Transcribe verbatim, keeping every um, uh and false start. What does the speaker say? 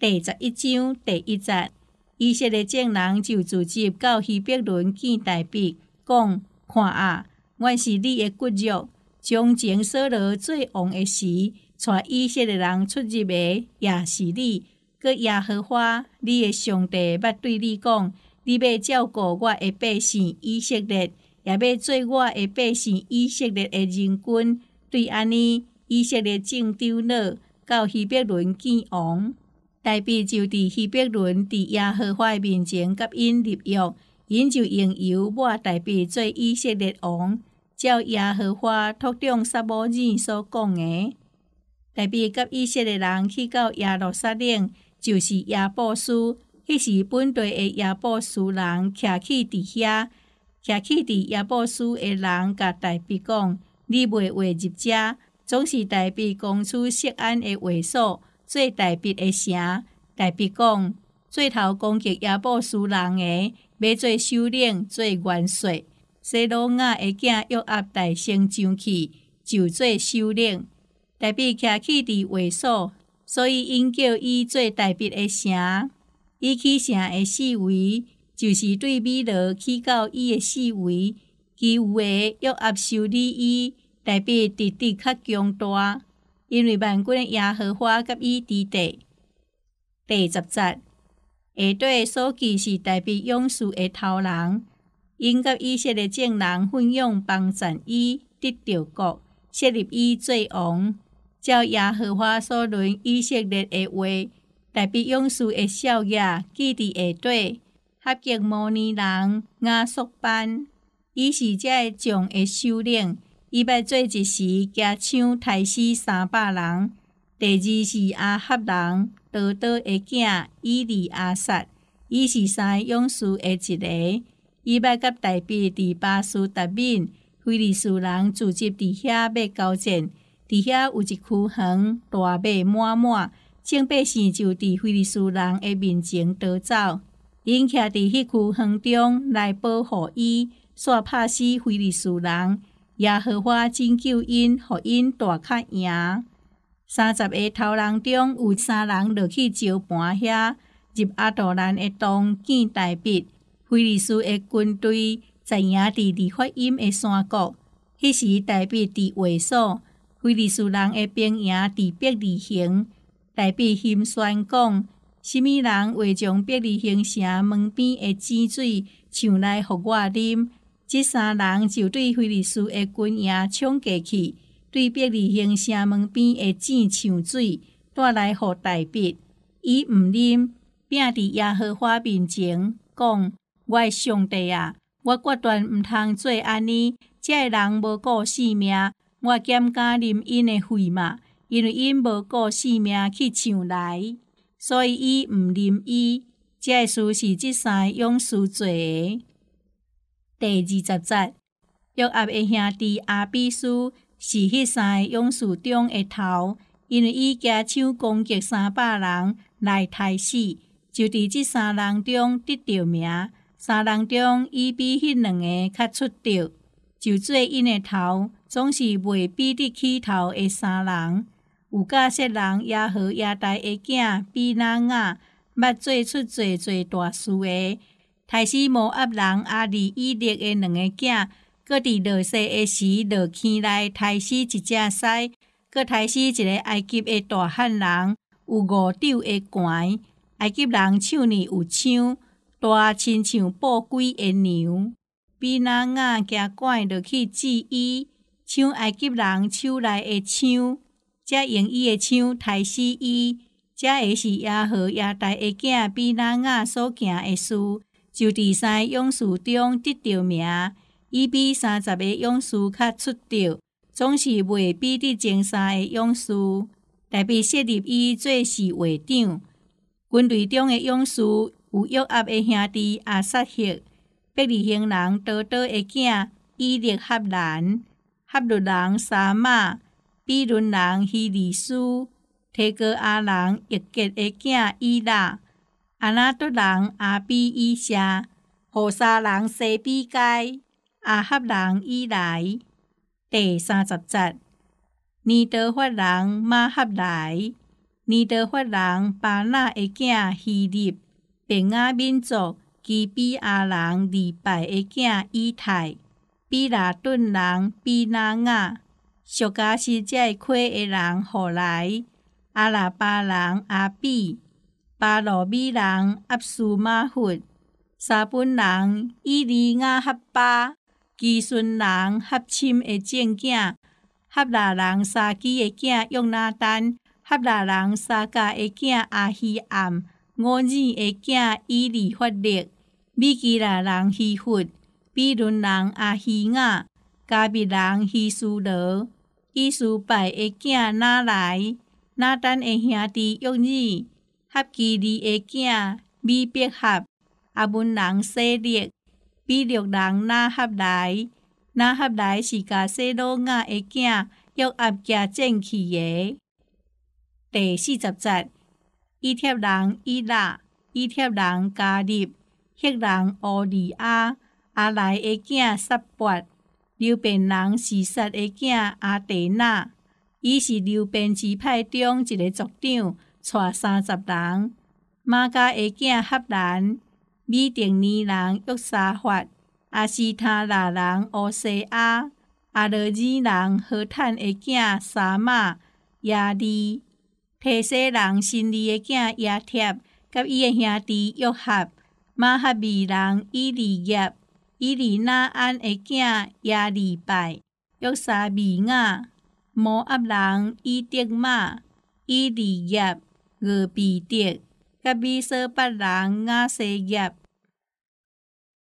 第十一章第一节，以色列眾人就聚集到希伯崙見大衛，講：看啊，我是你的骨肉。從前掃羅做王的時，帶以色列人出入的也是你。閣耶和華你的上帝捌對你講：你要照顧我的百姓以色列，也要做我的百姓以色列的人君。對安尼，以色列眾長老到希伯崙見王。大衛就佇希伯崙佇耶和華面前甲因立約，因就用油抹大衛做以色列王，照耶和華託中撒母耳所講的。大衛甲以色列人去到耶路撒冷，就是耶布斯，迄時本地的耶布斯人徛起佇遐，徛起佇耶布斯的人甲大衛講：你袂話入遮，總是大衛公出錫安的衛所。做大衛的城，大衛講：做頭攻擊耶布斯人的，要做首領，做元帥。西羅亞的囝約押大聲上去，就做首領。大衛徛起佇衛所，所以因叫伊做大衛的城。伊起城的四圍，就是對米羅起到伊的四圍，其餘的約押修理伊。大衛直直較強大。因為萬軍的耶和華甲伊佇地。第十節，下底所記是大衛勇士的頭人，因甲以色列眾人分享幫贊伊得着國，設立伊做王。照耶和華所論以色列的話，大衛勇士的少爺記佇下底，合擊摩尼人亞索班，伊是這個眾的首領。伊捌做一時，加搶殺死三百人。第二是亞哈人多多的囝以利亞撒，伊是三個勇士的一個。伊捌甲大衛佇巴斯達敏，非利士人聚集佇遐要交戰。佇遐有一區園，大馬滿滿，眾百姓就佇非利士人的面前逃走。因徛佇迄區園中來保護伊，煞拍死非利士人。耶和華拯救因，互因大較贏。三十個頭人中有三人落去招盤遐，入亞杜蘭的洞見大衛。非利士的軍隊在營佇利法音的山谷。迄時大衛佇衛所，非利士人的兵營佇伯利恆。大衛心宣講：什麼人會將伯利恆城門邊的井水搶來互我啉？這三人就對非利士的軍營衝過去，對伯利恆城門邊的井搶水，帶來互大衛。伊毋啉，摒佇耶和華面前講：我的上帝啊，我決斷毋通做安尼。這個人無顧性命，我減敢啉因的血嘛，因為因無顧性命去搶來，所以伊毋啉伊。這個事是這三個勇士做的。第二十節，約押的兄弟亞比斯是迄三個勇士中的頭，因為伊加搶攻擊三百人來殺死，就佇這三人中得着名。三人中，伊比迄兩個較出著，就做因的頭，總是袂比得起頭的三人。有甲色人耶和亞大的囝比拿雅，捌做出濟濟大事的。殺死摩押人阿利以勒的兩個囝，閣佇落雪的時落坑內殺死一隻獅，閣殺死一個埃及的大漢人，有五肘的懸。埃及人手呢有槍，大親像布鬼的牛。比拿雅行拐落去治伊，搶埃及人手內的槍，才用伊的槍殺死伊。這個是耶和亞大的囝比拿雅所行的事。就佇三個勇士中得着名，伊比三十個勇士較出著，總是袂比得前三個勇士。大衛設立伊做侍衛長。軍隊中的勇士有約押的兄弟亞撒黑、伯利恆人多多的囝以利哈蘭、哈律人沙馬、比倫人希利斯、提哥亞人葉結的囝以拉、阿那督人阿比以謝、何沙人西比該、亞哈人以來。第三十節，尼多法人馬哈來、 尼德法人巴那的囝希利，便雅民族基比亚人利拜的囝以太，比拿顿人比拿雅，属加西这块的人后来，阿拉巴人阿比，巴罗米人압苏马弗，沙本人以利亚哈巴，基顺人哈钦的正囝，哈拉人沙基的囝约拿丹，哈拉人沙加的囝阿希暗，俄珥的囝以利法勒，米基拉人希弗，比伦人阿希雅，加密人希苏罗，以苏拜的囝拿来，拿丹的兄弟约珥，哈基利的囝米别合，阿文人西列，比略人拿合来，拿合来是加西罗亚的囝约押加正去的。第四十节，以帖人以拉，以帖人加利，赫人乌利亚，阿来的囝撒伯，流便人示撒的囝阿地那，伊是流便支派中一个族长，带三十人。马加的囝哈兰，米定尼人约沙法，阿斯他拉人乌西亚，阿罗珥人何坦的囝沙马亚利，提西人辛利的囝亚帖，甲伊的兄弟约合，马哈米人以利业，以利那安的囝亚利拜，约沙米亚，摩押人以德玛，以利业，俄比德，甲米索巴人亚西业，